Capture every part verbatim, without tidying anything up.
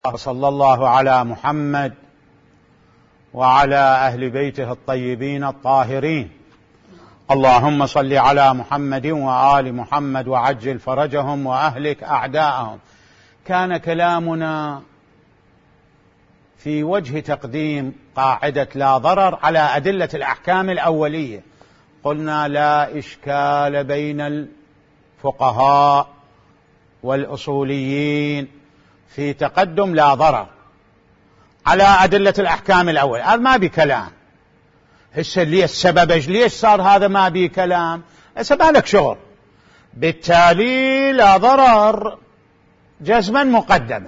صلى الله على محمد وعلى أهل بيته الطيبين الطاهرين. اللهم صل على محمد وآل محمد وعجل فرجهم وأهلك أعداءهم. كان كلامنا في وجه تقديم قاعدة لا ضرر على أدلة الأحكام الأولية. قلنا لا إشكال بين الفقهاء والأصوليين في تقدم لا ضرر على أدلة الأحكام الأول. هذا ما بكلام. هسه ليش السبب ليش صار هذا ما بكلام؟ هسه بالك شغل. بالتالي لا ضرر جزما مقدمة،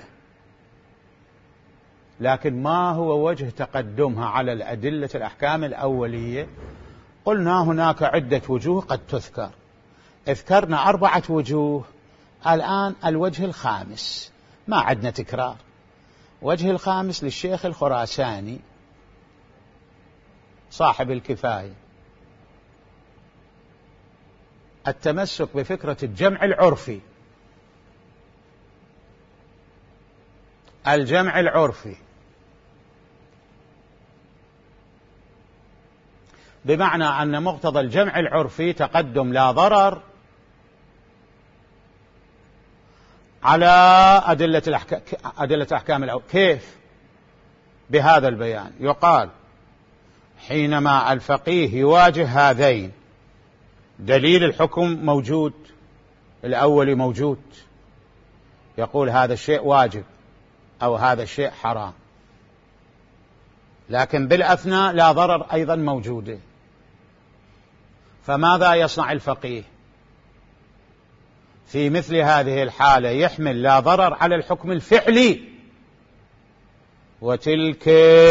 لكن ما هو وجه تقدمها على الأدلة الأحكام الأولية؟ قلنا هناك عدة وجوه قد تذكر، اذكرنا أربعة وجوه. الآن الوجه الخامس ما عندنا تكرار. وجه الخامس للشيخ الخراساني صاحب الكفاية، التمسك بفكرة الجمع العرفي. الجمع العرفي بمعنى أن مقتضى الجمع العرفي تقدم لا ضرر على أدلة الأحكام أدلة أحكام الأول. كيف؟ بهذا البيان. يقال حينما الفقيه يواجه هذين، دليل الحكم موجود، الأول موجود، يقول هذا الشيء واجب أو هذا الشيء حرام، لكن بالأثناء لا ضرر أيضا موجودة. فماذا يصنع الفقيه في مثل هذه الحالة؟ يحمل لا ضرر على الحكم الفعلي، وتلك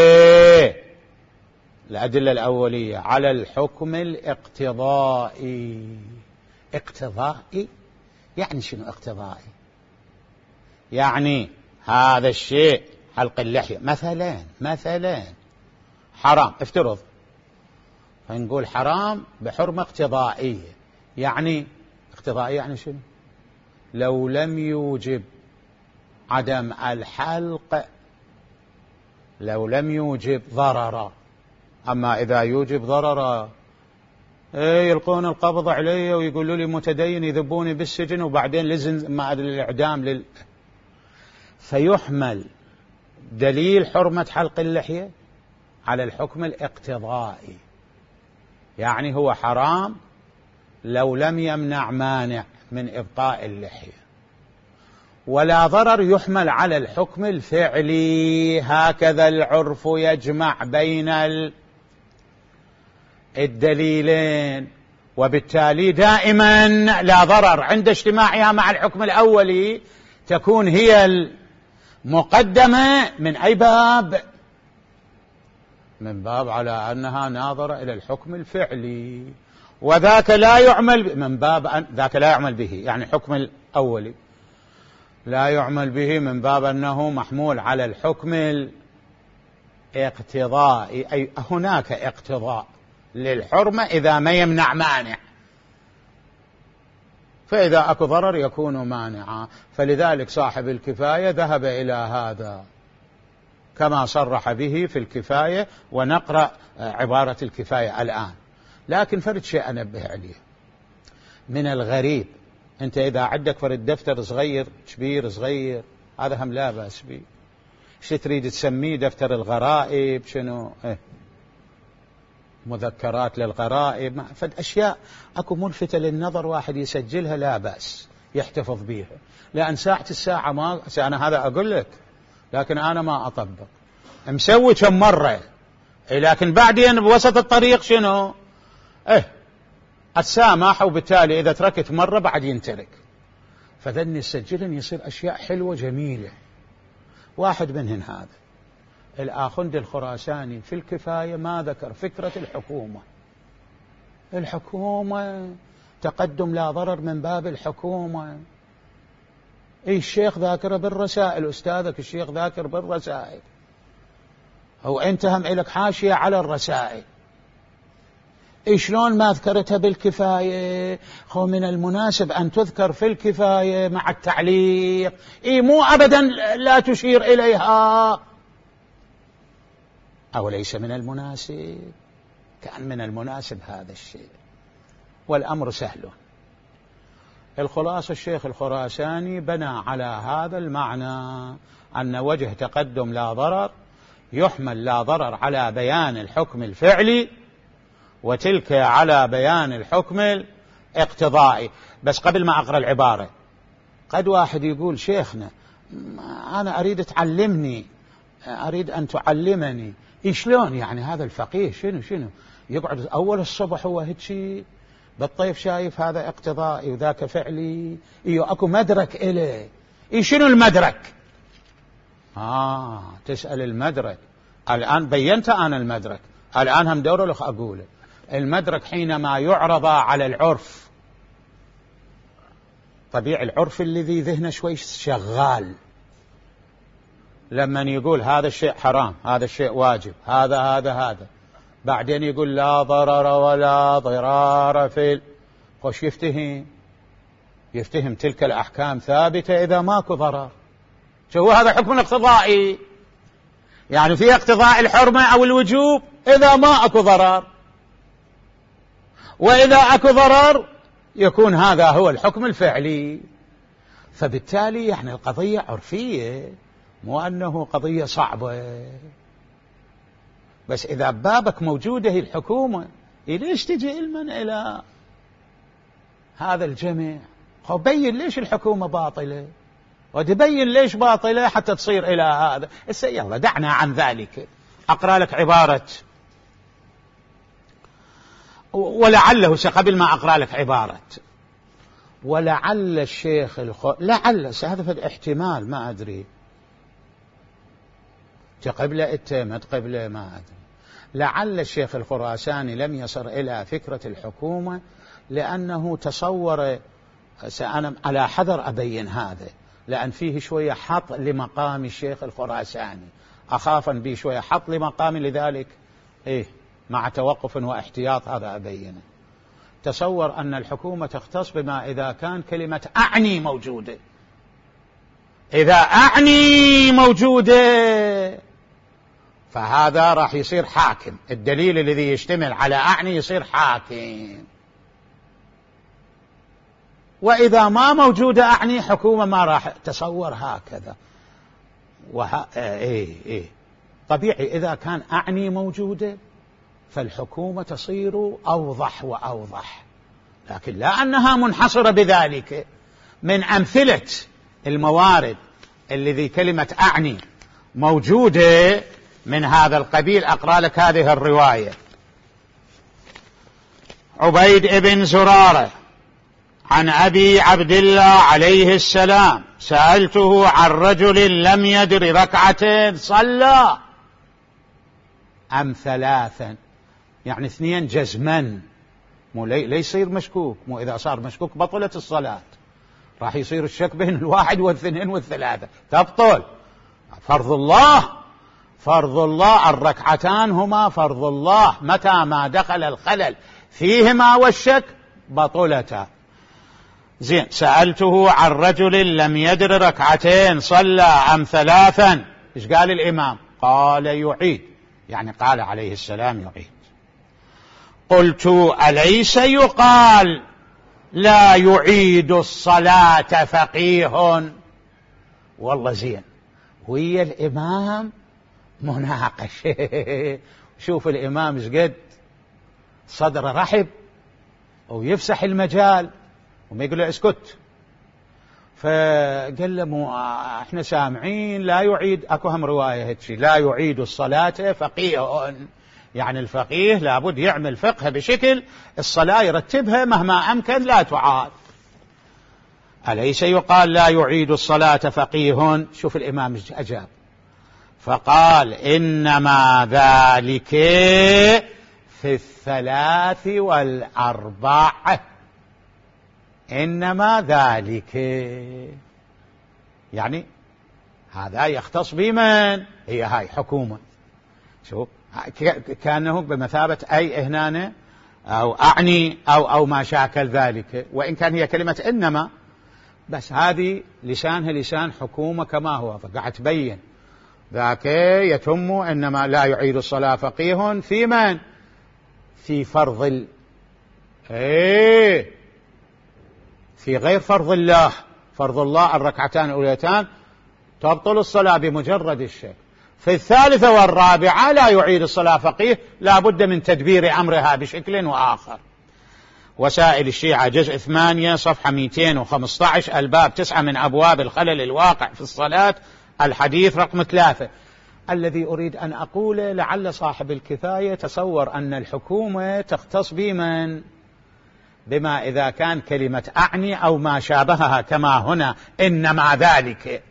الأدلة الأولية على الحكم الاقتضائي. اقتضائي يعني شنو اقتضائي؟ يعني هذا الشيء حلق اللحية مثلا مثلا حرام، افترض، فنقول حرام بحرمة اقتضائية. يعني اقتضائية يعني شنو؟ لو لم يوجب عدم الحلق، لو لم يوجب ضررا. أما إذا يوجب ضررا ايه يلقون القبض علي ويقولوا لي متدين، يذبوني بالسجن وبعدين لزم مع الإعدام لل... فيحمل دليل حرمة حلق اللحية على الحكم الاقتضائي، يعني هو حرام لو لم يمنع مانع من إبقاء اللحية. ولا ضرر يحمل على الحكم الفعلي. هكذا العرف يجمع بين الدليلين، وبالتالي دائما لا ضرر عند اجتماعها مع الحكم الأولي تكون هي المقدمة. من أي باب؟ من باب على أنها ناظرة إلى الحكم الفعلي، وذاك لا يعمل من باب أن ذاك لا يعمل به، يعني الحكم الأولي لا يعمل به من باب أنه محمول على الحكم الاقتضائي، أي هناك اقتضاء للحرمة إذا ما يمنع مانع، فإذا أكو ضرر يكون مانعا. فلذلك صاحب الكفاية ذهب إلى هذا كما صرح به في الكفاية، ونقرأ عبارة الكفاية الآن. لكن فرد شيء أنبه عليه من الغريب، أنت إذا عندك فرد دفتر صغير كبير صغير هذا هم لا بأس به، شو تريد تسميه؟ دفتر الغرائب شنو؟ إيه؟ مذكرات للغرائب، فد أشياء أكو ملفتة للنظر واحد يسجلها لا بأس يحتفظ بيها، لأن ساعة الساعة ما أنا هذا أقول لك، لكن أنا ما أطبق، مسوي كم مرة، لكن بعدين بوسط الطريق شنو؟ إيه السامح، وبالتالي إذا تركت مرة بعد ينترك. فذني السجلن يصير أشياء حلوة جميلة. واحد منهن هذا الآخوند الخراساني في الكفاية ما ذكر فكرة الحكومة. الحكومة تقدم لا ضرر من باب الحكومة. اي الشيخ ذاكره بالرسائل، أستاذك الشيخ ذاكر بالرسائل، هو أنت هم إلك حاشية على الرسائل. شلون ما ذكرتها بالكفاية؟ خو من المناسب أن تذكر في الكفاية مع التعليق. إيه مو أبدا لا تشير إليها، أو ليس من المناسب؟ كان من المناسب هذا الشيء، والأمر سهل. الخلاصة الشيخ الخراساني بنى على هذا المعنى أن وجه تقدم لا ضرر يحمل لا ضرر على بيان الحكم الفعلي، وتلك على بيان الحكم الاقتضائي. بس قبل ما أقرأ العبارة، قد واحد يقول شيخنا أنا أريد تعلمني، أريد أن تعلمني. شلون يعني هذا الفقيه شنو شنو يقعد أول الصبح هو هيك بالطيف شايف هذا اقتضائي وذاك فعلي؟ إيو أكو مدرك إليه. إيه شنو المدرك؟ آه تسأل المدرك. الآن بينت أنا المدرك، الآن هم دور لك أقوله. المدرك حينما يعرض على العرف، طبيعي العرف الذي ذهنه شوي شغال، لما يقول هذا الشيء حرام، هذا الشيء واجب، هذا هذا هذا، بعدين يقول لا ضرر ولا ضرار في، خوش يفتهم يفتهم تلك الأحكام ثابتة إذا ماكو ضرر. شو هذا حكم اقتضائي، يعني في اقتضاء الحرمة أو الوجوب إذا ما أكو ضرر، وإذا أكو ضرر يكون هذا هو الحكم الفعلي. فبالتالي يعني القضية عرفية، مو أنه قضية صعبة. بس إذا بابك موجودة هي الحكومة، ليش تجي علما إلى هذا الجميع؟ بين ليش الحكومة باطلة، وتبين ليش باطلة حتى تصير إلى هذا. يلا دعنا عن ذلك. أقرأ لك عبارة، ولعله قبل ما أقرأ لك عبارة، ولعل الشيخ الخ... لعل هذا في احتمال ما أدري، قبله اتمت قبله ما أدري. لعل الشيخ الخراساني لم يصل إلى فكرة الحكومة لأنه تصور، سأنا على حذر أبين هذا، لأن فيه شوية حط لمقام الشيخ الخراساني، أخافا به شوية حط لمقام، لذلك إيه مع توقف واحتياط هذا أبينه. تصور أن الحكومة تختص بما إذا كان كلمة أعني موجودة، إذا أعني موجودة فهذا راح يصير حاكم، الدليل الذي يشتمل على أعني يصير حاكم. وإذا ما موجودة أعني حكومة ما راح تصور هكذا. وه... إيه إيه طبيعي إذا كان أعني موجودة فالحكومة تصير أوضح وأوضح، لكن لا أنها منحصرة بذلك. من أمثلة الموارد الذي كلمة أعني موجودة من هذا القبيل، أقرأ لك هذه الرواية. عبيد ابن زرارة عن أبي عبد الله عليه السلام: سألته عن رجل لم يدر ركعتين صلى أم ثلاثا، يعني اثنين جزما، مو لي يصير مشكوك، مو إذا صار مشكوك بطلت الصلاة، راح يصير الشك بين الواحد والاثنين والثلاثة تبطل. فرض الله فرض الله الركعتان هما فرض الله، متى ما دخل الخلل فيهما والشك بطلتا. زين، سألته عن رجل لم يدر ركعتين صلى أم ثلاثا، إيش قال الإمام؟ قال يعيد، يعني قال عليه السلام يعيد. قلت: أليس يقال لا يعيد الصلاة فقيه؟ والله زين، ويا الإمام مناقش. شوف الإمام شقد صدر رحب ويفسح المجال وما يقول له اسكت. فقال له: مو احنا سامعين لا يعيد، اكو هم رواية هيك، لا يعيد الصلاة فقيه، يعني الفقيه لابد يعمل فقه بشكل الصلاة يرتبها مهما أمكن لا تعاد. أليس يقال لا يعيد الصلاة فقيه؟ شوف الإمام أجاب فقال: إنما ذلك في الثلاث والأربع، إنما ذلك يعني هذا يختص بمن؟ هي هاي حكومة. شوف كأنه بمثابة أي هنا أو أعني أو أو ما شاكل ذلك، وإن كان هي كلمة إنما، بس هذه لسانها لسان حكومة كما هو، فقاعد تبين ذاك يتم إنما لا يعيد الصلاة فقيه في من؟ في فرض ال... إيه في غير فرض الله. فرض الله الركعتان الأوليتان تبطل الصلاة بمجرد الشك. في الثالثة والرابعة لا يعيد الصلاة فقيه، لا بد من تدبير أمرها بشكل وآخر. وسائل الشيعة جزء ثمانية صفحة مئتين وخمسة عشر، الباب تسعة من أبواب الخلل الواقع في الصلاة، الحديث رقم ثلاثة. الذي أريد أن أقول لعل صاحب الكفاية تصور أن الحكومة تختص بمن؟ بما إذا كان كلمة أعني أو ما شابهها كما هنا إنما ذلك،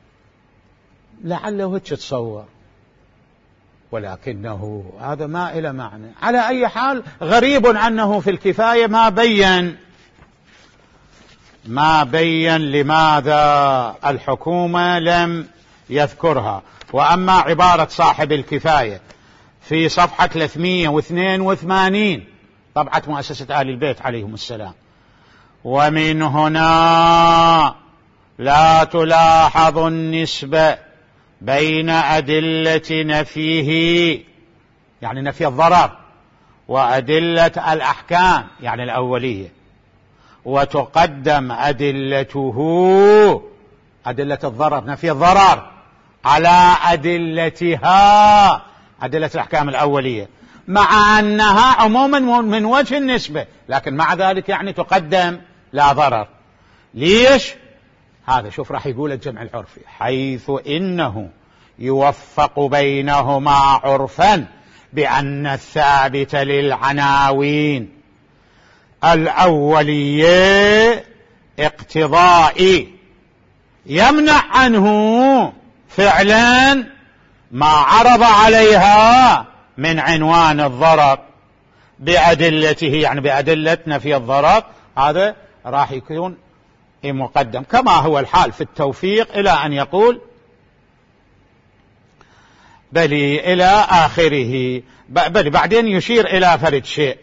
لعله هيك تصور، ولكنه هذا ما إلى معنى. على أي حال غريب أنه في الكفاية ما بين ما بين لماذا الحكومة لم يذكرها. وأما عبارة صاحب الكفاية في صفحة ثلاثمئة واثنين وثمانين طبعة مؤسسة آل البيت عليهم السلام: ومن هنا لا تلاحظ النسبة بين أدلة نفيه يعني نفي الضرر وأدلة الأحكام يعني الأولية، وتقدم أدلته أدلة الضرر نفي الضرر على أدلتها أدلة الأحكام الأولية، مع أنها عموما من وجه النسبة، لكن مع ذلك يعني تقدم لا ضرر. ليش؟ هذا شوف راح يقول الجمع العرفي: حيث إنه يوفق بينهما عرفا بأن الثابت للعناوين الأولية اقتضائي يمنع عنه فعلا ما عرض عليها من عنوان الضرر بأدلته، يعني بأدلة نفي الضرر. هذا راح يكون مقدم، كما هو الحال في التوفيق إلى أن يقول بلي إلى آخره، بل بعدين يشير إلى فرد شيء.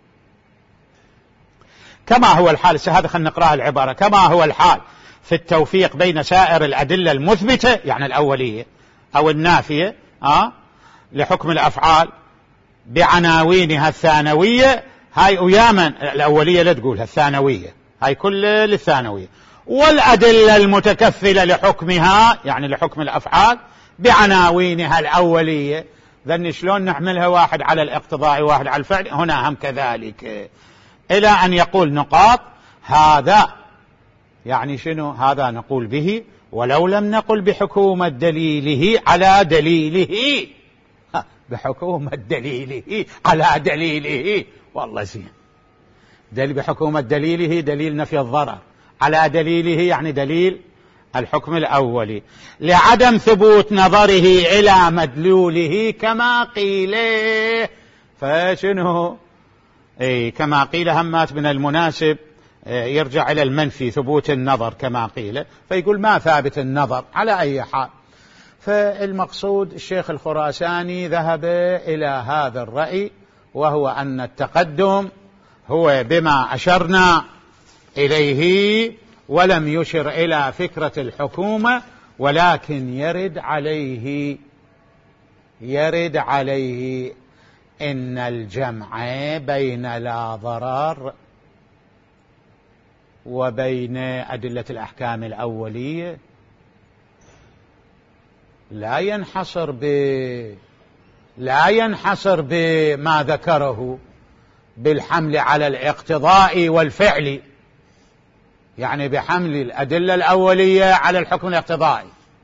كما هو الحال، هذا خلينا نقرأ العبارة: كما هو الحال في التوفيق بين سائر الأدلة المثبتة يعني الأولية أو النافية آه لحكم الأفعال بعناوينها الثانوية. هاي أياما الأولية لا تقولها، الثانوية هاي كل للثانوية، والأدلة المتكفلة لحكمها يعني لحكم الأفعال بعناوينها الأولية. ذن شلون نحملها واحد على الاقتضاء واحد على الفعل، هنا هم كذلك، إلى أن يقول نقاط. هذا يعني شنو؟ هذا نقول به ولو لم نقل بحكومة دليله على دليله، بحكومة دليله على دليله، والله زين. دليل بحكومة دليله دليل نفي الضرر، على دليله يعني دليل الحكم الأولي، لعدم ثبوت نظره إلى مدلوله كما قيل. فشنو؟ اي كما قيل همات من المناسب يرجع إلى المنفي ثبوت النظر كما قيل، فيقول ما ثابت النظر على أي حال. فالمقصود الشيخ الخراساني ذهب إلى هذا الرأي، وهو أن التقدم هو بما أشرنا إليه، ولم يشر إلى فكرة الحكومة، ولكن يرد عليه يرد عليه إن الجمع بين لا ضرر وبين أدلة الأحكام الأولية لا ينحصر ب لا ينحصر بما ذكره بالحمل على الاقتضاء والفعل، يعني بحمل الأدلة الأولية على الحكم الاقتضائي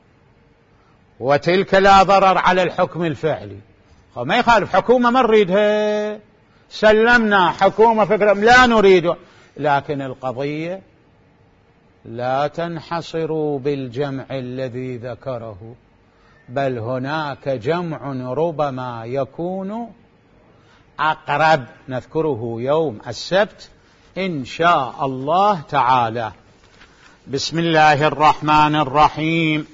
وتلك لا ضرر على الحكم الفعلي. ما يخالف، حكومة ما نريدها، سلمنا حكومة فكرة لا نريد، لكن القضية لا تنحصر بالجمع الذي ذكره، بل هناك جمع ربما يكون أقرب، نذكره يوم السبت إن شاء الله تعالى. بسم الله الرحمن الرحيم.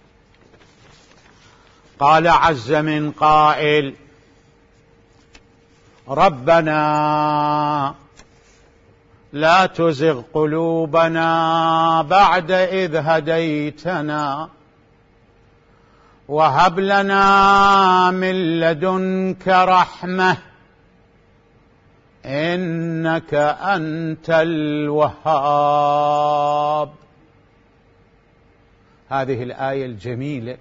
قال عز من قائل: ربنا لا تزغ قلوبنا بعد إذ هديتنا وهب لنا من لدنك رحمة إنك أنت الوهاب. هذه الآية الجميلة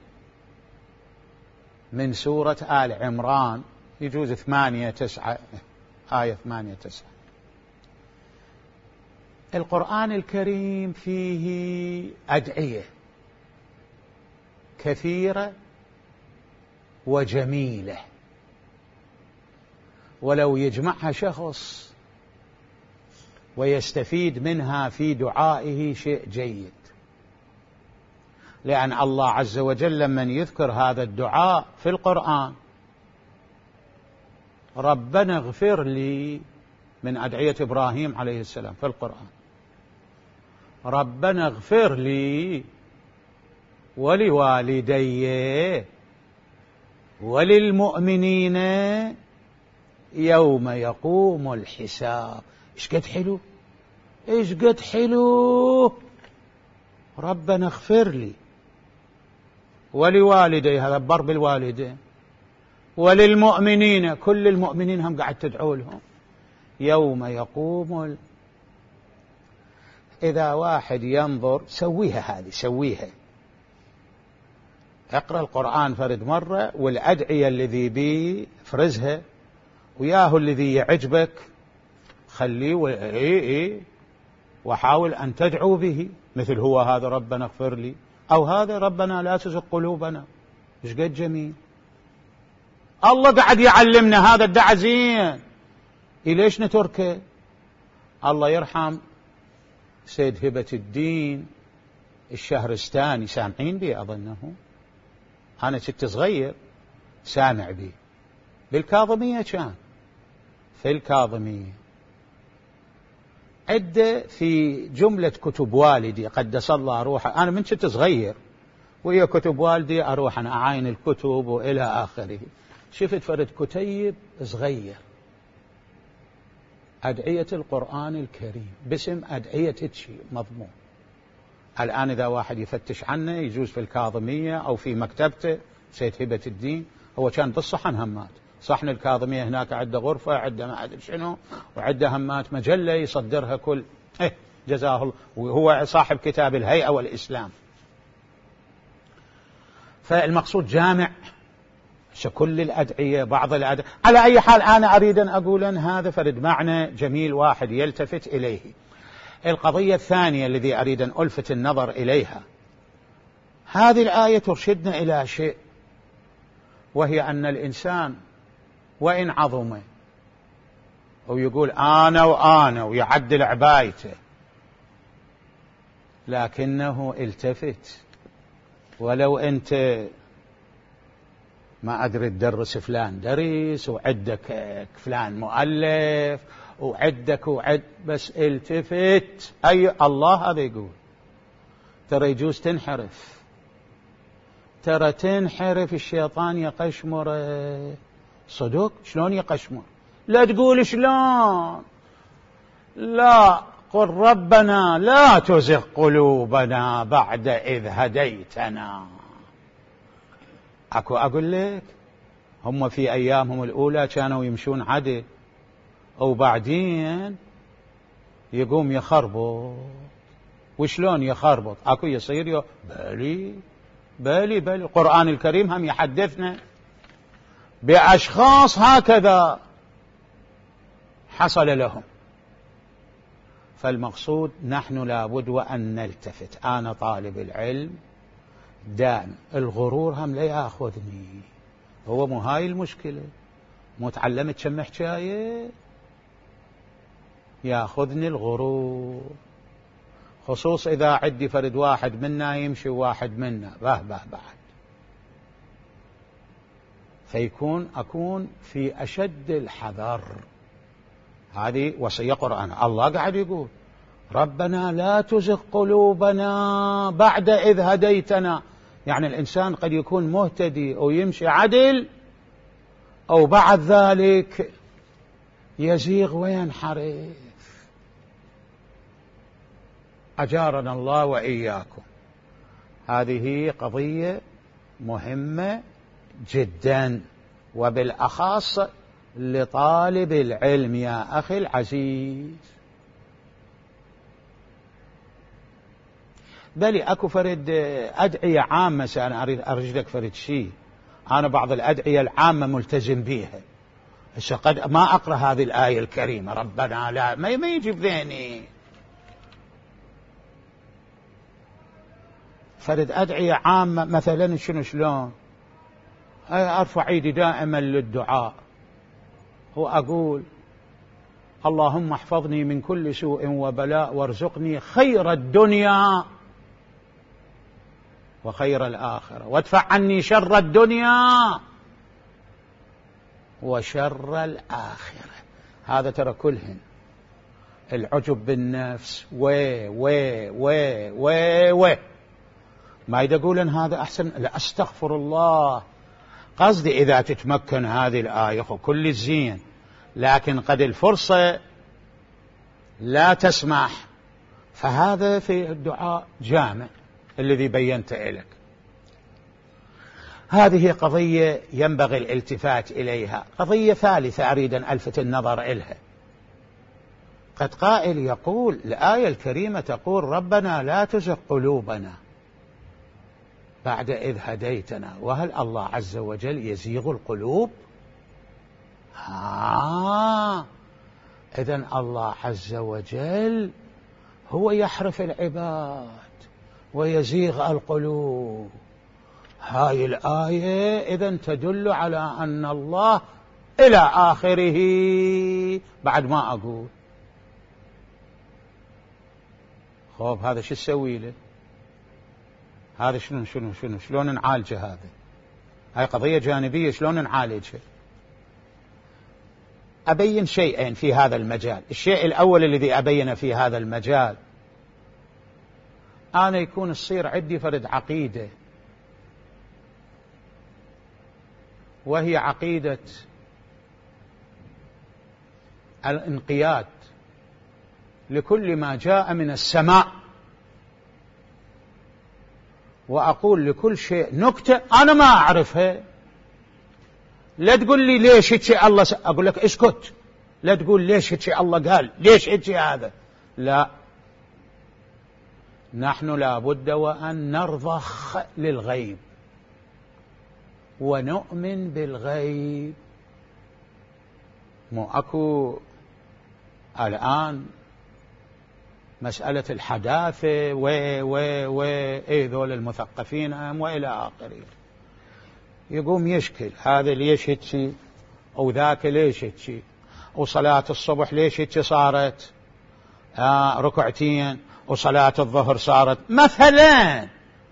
من سورة آل عمران، يجوز ثمانية تسعة، آية ثمانية تسعة. القرآن الكريم فيه أدعية كثيرة وجميلة، ولو يجمعها شخص ويستفيد منها في دعائه شيء جيد، لأن الله عز وجل لما يذكر هذا الدعاء في القرآن، ربنا اغفر لي، من أدعية إبراهيم عليه السلام في القرآن، ربنا اغفر لي ولوالدي وللمؤمنين يوم يقوم الحساب. إيش قد حلو، إيش قد حلو، ربنا اغفر لي ولوالدي، هذا بر بالوالدين، وللمؤمنين، كل المؤمنين هم قاعد تدعو لهم يوم يقوم ال... إذا واحد ينظر، سويها هذه، سويها، اقرأ القرآن فرد مرة، والأدعية الذي بي فرزها، وياه الذي يعجبك خليه و... إيه إيه وحاول أن تدعو به، مثل هو هذا ربنا اغفر لي، أو هذا ربنا لا تزغ قلوبنا. إيش قد جميل، الله قاعد يعلمنا هذا الدعاء زين، ليش نتركه؟ الله يرحم سيد هبة الدين الشهرستاني، سامعين بي أظنه، أنا كنت صغير سامع بي، بالكاظمية كان، في الكاظمية عدة في جملة كتب والدي قدس الله روحه، أنا من كنت صغير وهي كتب والدي أروح أنا أعاين الكتب وإلى آخره، شفت فرد كتيب صغير أدعية القرآن الكريم باسم أدعية تشي مضمون. الآن إذا واحد يفتش عنه يجوز في الكاظمية أو في مكتبته سيد هبة الدين، هو كان بالصحن همات، صحن الكاظمية هناك عنده غرفة، عنده ما أدري شنو، وعنده همات مجلة يصدرها كل إيه جزاه الله، وهو صاحب كتاب الهيئة والإسلام. فالمقصود جامع كل الأدعية، بعض الأدعية. على أي حال أنا أريد أن أقول أن هذا فرد معنى جميل واحد يلتفت إليه. القضية الثانية الذي أريد أن ألفت النظر إليها، هذه الآية ترشدنا إلى شيء، وهي أن الإنسان وإن عظم ويقول أنا وأنا ويعدل عبايته، لكنه التفت، ولو أنت ما أدري تدرس فلان درس، وعدك فلان مؤلف، وعدك وعد، بس التفت. أي الله هذا يقول ترى يجوز تنحرف، ترى تنحرف، الشيطان يقشمر صدق. شلون يقشمر؟ لا تقول شلون، لا، قل ربنا لا تزغ قلوبنا بعد إذ هديتنا. أكو أقول لك هم في أيامهم الأولى كانوا يمشون عدل، أو بعدين يقوم يخربط. وشلون يخربط؟ أكو يصير يو بالي بالي بالي. القرآن الكريم هم يحدثنا بأشخاص هكذا حصل لهم. فالمقصود نحن لابد وأن نلتفت. أنا طالب العلم دائما الغرور هم لا يأخذني، هو مو هاي المشكلة، مو تعلمت كم حكاية، يأخذني الغرور، خصوص إذا عدي فرد واحد منا يمشي واحد منا به به بعد، فيكون أكون في أشد الحذر. هذه وصية قرآن. الله قاعد يقول ربنا لا تزغ قلوبنا بعد إذ هديتنا، يعني الإنسان قد يكون مهتدي أو يمشي عدل، أو بعد ذلك يزيغ وينحرف. أجارنا الله وإياكم. هذه قضية مهمة جدا، وبالأخص لطالب العلم يا أخي العزيز. بل أكو فرد أدعية عامة، أنا أريد أرجلك فرد شيء. أنا بعض الأدعية العامة ملتزم بيها، قد ما أقرأ هذه الآية الكريمة ربنا لا ما يجي بذهني. فرد أدعية عامة مثلا شنو شلون أرفع ايدي دائما للدعاء وأقول اللهم احفظني من كل سوء وبلاء وارزقني خير الدنيا وخير الآخرة وادفع عني شر الدنيا وشر الآخرة. هذا ترى كلهن العجب بالنفس و و و و و ما يقول إن هذا أحسن، لا أستغفر الله. قصدي إذا تتمكن هذه الآية كل الزين، لكن قد الفرصة لا تسمح، فهذا في الدعاء جامع الذي بينت لك. هذه قضية ينبغي الالتفات إليها. قضية ثالثة أريد أن ألفت النظر إليها. قد قائل يقول الآية الكريمة تقول ربنا لا تزغ قلوبنا بعد إذ هديتنا، وهل الله عز وجل يزيغ القلوب؟ ها إذن الله عز وجل هو يحرف العباد ويزيغ القلوب. هاي الآية إذن تدل على أن الله إلى آخره. بعد ما أقول خوف هذا شو تسوي له؟ هذا شنو شنو شنو شلون نعالجه؟ هذا هاي قضية جانبية، شلون نعالجها؟ أبين شيئين في هذا المجال. الشيء الأول الذي أبين في هذا المجال، أنا يكون الصير عندي فرد عقيدة، وهي عقيدة الانقياد لكل ما جاء من السماء، وأقول لكل شيء نكتة أنا ما أعرفها. لا تقول لي ليش هيك الله س... أقول لك اسكت. لا تقول ليش هيك الله قال، ليش هيك هذا. لا، نحن لابد وأن نرضخ للغيب ونؤمن بالغيب. مو أكو الآن مسألة الحداثة و و و إيه ذول المثقفين أم وإلى آخره، يقوم يشكل هذا ليش هيك أو ذاك ليش هيك، وصلاة الصبح ليش هيك صارت آه ركعتين، وصلاة الظهر صارت مثلا.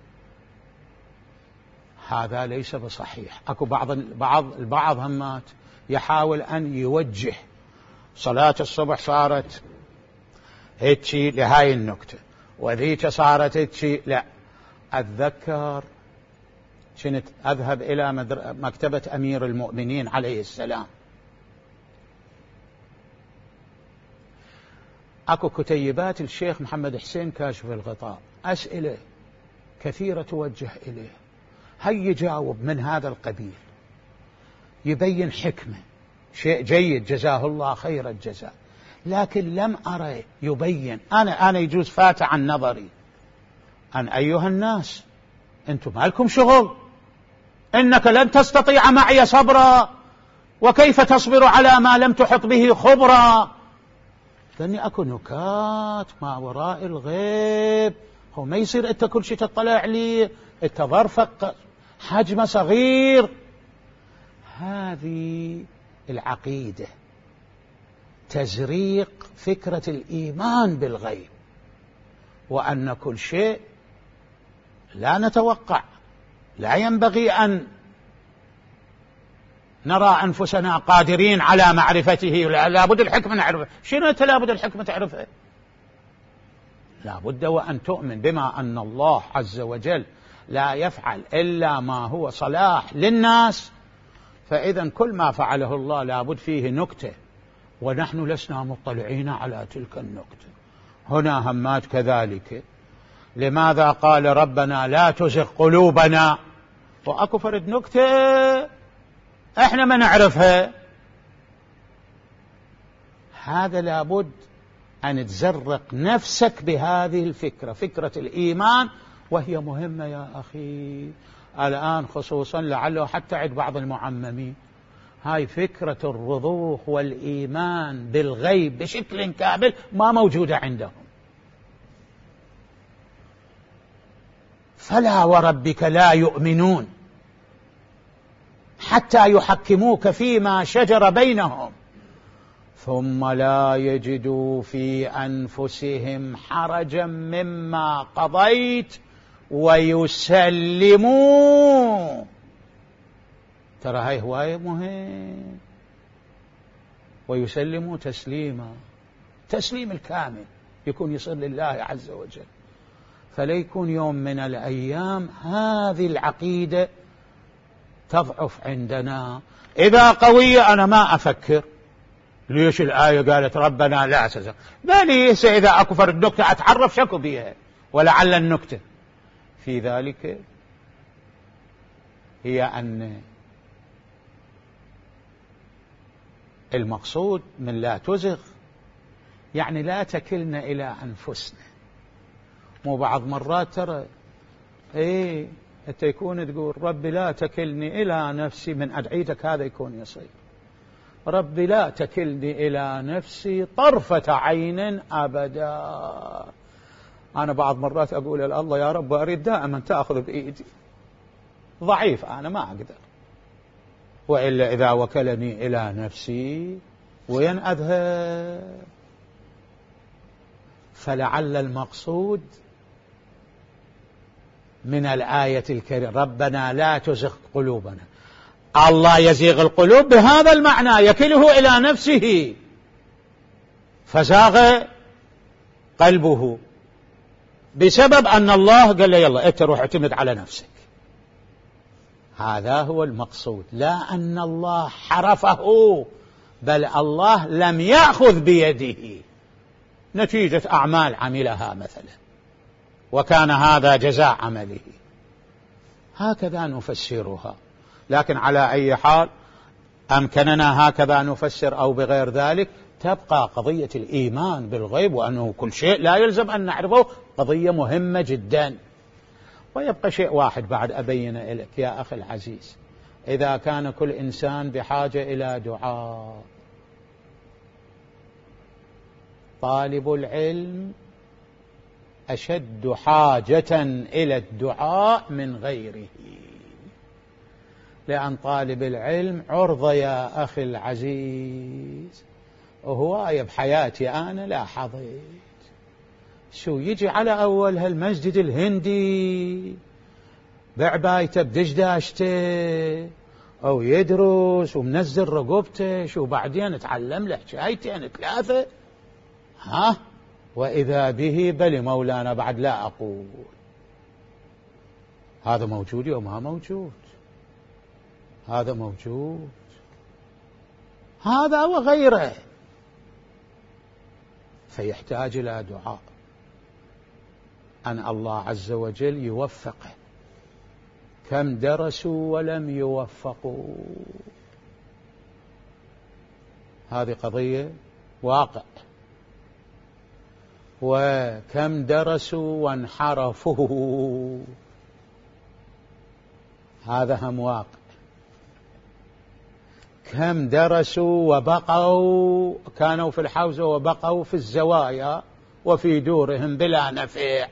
هذا ليس بصحيح. أكو بعض بعض البعض همات يحاول أن يوجه صلاة الصبح صارت هيك لهاي النكتة وذيك صارت هيك. لا، أتذكر كنت أذهب إلى مكتبة أمير المؤمنين عليه السلام، أكو كتيبات الشيخ محمد حسين كاشف الغطاء، أسئلة كثيرة توجه إليه، هي يجاوب من هذا القبيل، يبين حكمة، شيء جيد جزاه الله خير الجزاء. لكن لم أرى يبين. أنا أنا يجوز فات عن نظري أن أيها الناس أنتم ما لكم شغل، إنك لن تستطيع معي صبرا، وكيف تصبر على ما لم تحط به خبرا. لأني أكو نكات ما وراء الغيب، هو ما يصير أنت كل شيء تطلع لي، أنت ظرفك حجم صغير. هذه العقيدة تزريق فكرة الإيمان بالغيب، وأن كل شيء لا نتوقع، لا ينبغي أن نرى أنفسنا قادرين على معرفته، لابد الحكمة نعرفها. شنو أنت لابد الحكمة تعرفها؟ لابد وأن تؤمن بما أن الله عز وجل لا يفعل إلا ما هو صلاح للناس، فإذا كل ما فعله الله لابد فيه نكتة ونحن لسنا مطلعين على تلك النكتة. هنا همات كذلك. لماذا قال ربنا لا تزغ قلوبنا؟ وأكو فرد نكتة احنا ما نعرفها. هذا لابد أن تزرق نفسك بهذه الفكرة، فكرة الإيمان، وهي مهمة يا أخي الآن خصوصا، لعله حتى عند بعض المعممين هاي فكرة الرضوخ والإيمان بالغيب بشكل كامل ما موجودة عندهم. فلا وربك لا يؤمنون حتى يحكموك فيما شجر بينهم ثم لا يجدوا في أنفسهم حرجا مما قضيت ويسلموا. ترى هاي هواية مهم. ويسلموا تسليما، تسليم الكامل يكون يصل لله عز وجل. فليكون يوم من الأيام هذه العقيدة تضعف عندنا. إذا قوية أنا ما أفكر ليش الآية قالت ربنا لا تزغ، بالي إذا أكفر النكتة أتعرف شكو بها، ولعل النكتة في ذلك هي أن المقصود من لا تزغ يعني لا تكلنا إلى أنفسنا. مو بعض مرات ترى إيه أنت يكون تقول ربي لا تكلني إلى نفسي، من أدعيتك هذا يكون يصير ربي لا تكلني إلى نفسي طرفة عين أبدا. أنا بعض مرات أقول الله يا رب أريد دائما تأخذ بإيدي، ضعيف أنا ما أقدر، وإلا إذا وكلني إلى نفسي وين أذهب؟ فلعل المقصود من الآية الكريمة ربنا لا تزغ قلوبنا، الله يزيغ القلوب بهذا المعنى يكله إلى نفسه فزاغ قلبه بسبب أن الله قال له يلا أنت روح اعتمد على نفسك. هذا هو المقصود، لا أن الله حرفه، بل الله لم يأخذ بيده نتيجة أعمال عملها مثلا، وكان هذا جزاء عمله. هكذا نفسرها. لكن على أي حال أمكننا هكذا نفسر أو بغير ذلك، تبقى قضية الإيمان بالغيب وأنه كل شيء لا يلزم أن نعرفه قضية مهمة جدا. ويبقى شيء واحد بعد أبين لك يا أخي العزيز، إذا كان كل إنسان بحاجة إلى دعاء، طالب العلم أشد حاجة إلى الدعاء من غيره، لأن طالب العلم عرضة يا أخي العزيز، وهواية بحياتي أنا لا حظيت شو يجي على أول هالمسجد الهندي بعبايته بدشداشته أو يدرس ومنزل رقبته، شو بعدين اتعلم له حكايتين ثلاثة، ها وإذا به بل مولانا بعد لا أقول. هذا موجود وما موجود، هذا موجود، هذا وغيره، فيحتاج إلى دعاء أن الله عز وجل يوفقه. كم درسوا ولم يوفقوا، هذه قضية واقع. وكم درسوا وانحرفوا، هذا هم واقع. كم درسوا وبقوا، كانوا في الحوزة وبقوا في الزوايا وفي دورهم بلا نفع.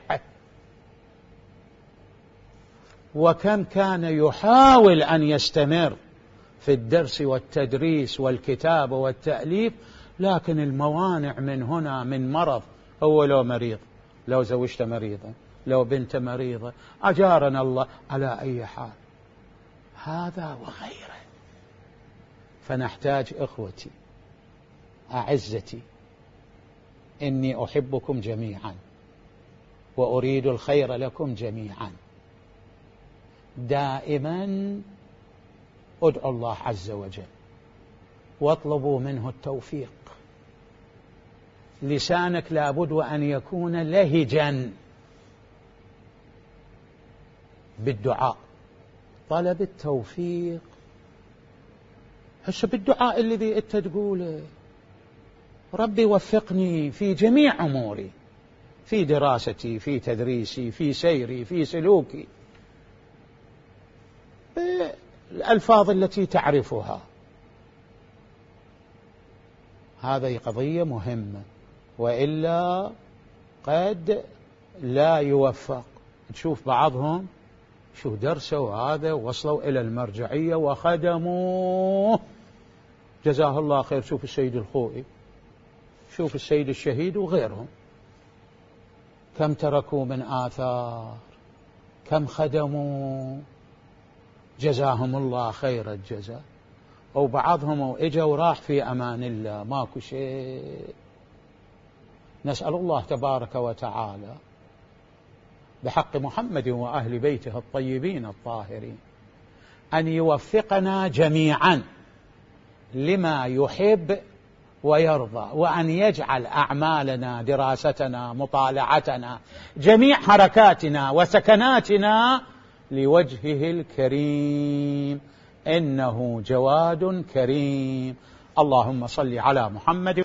وكم كان يحاول أن يستمر في الدرس والتدريس والكتابة والتأليف، لكن الموانع من هنا، من مرض، هو لو مريض، لو زوجته مريضة، لو بنت مريضة، أجارنا الله على أي حال، هذا وغيره. فنحتاج إخوتي أعزتي، إني أحبكم جميعا وأريد الخير لكم جميعا. دائما ادعوا الله عز وجل واطلبوا منه التوفيق لسانك لابد وأن يكون لهجا بالدعاء، طلب التوفيق. هسه بالدعاء الذي أنت تقوله ربي وفقني في جميع أموري، في دراستي، في تدريسي، في سيري، في سلوكي، بالألفاظ التي تعرفها. هذه قضية مهمة، وإلا قد لا يوفق. تشوف بعضهم شو درسوا هذا ووصلوا إلى المرجعية وخدموه، جزاه الله خير. شوف السيد الخوئي، شوف السيد الشهيد وغيرهم، كم تركوا من آثار، كم خدموا، جزاهم الله خير الجزاء. أو بعضهم اجا وراح في أمان الله، ماكو شيء. نسأل الله تبارك وتعالى بحق محمد وأهل بيته الطيبين الطاهرين أن يوفقنا جميعا لما يحب ويرضى، وأن يجعل أعمالنا، دراستنا، مطالعتنا، جميع حركاتنا وسكناتنا لوجهه الكريم، إنه جواد كريم. اللهم صل على محمد.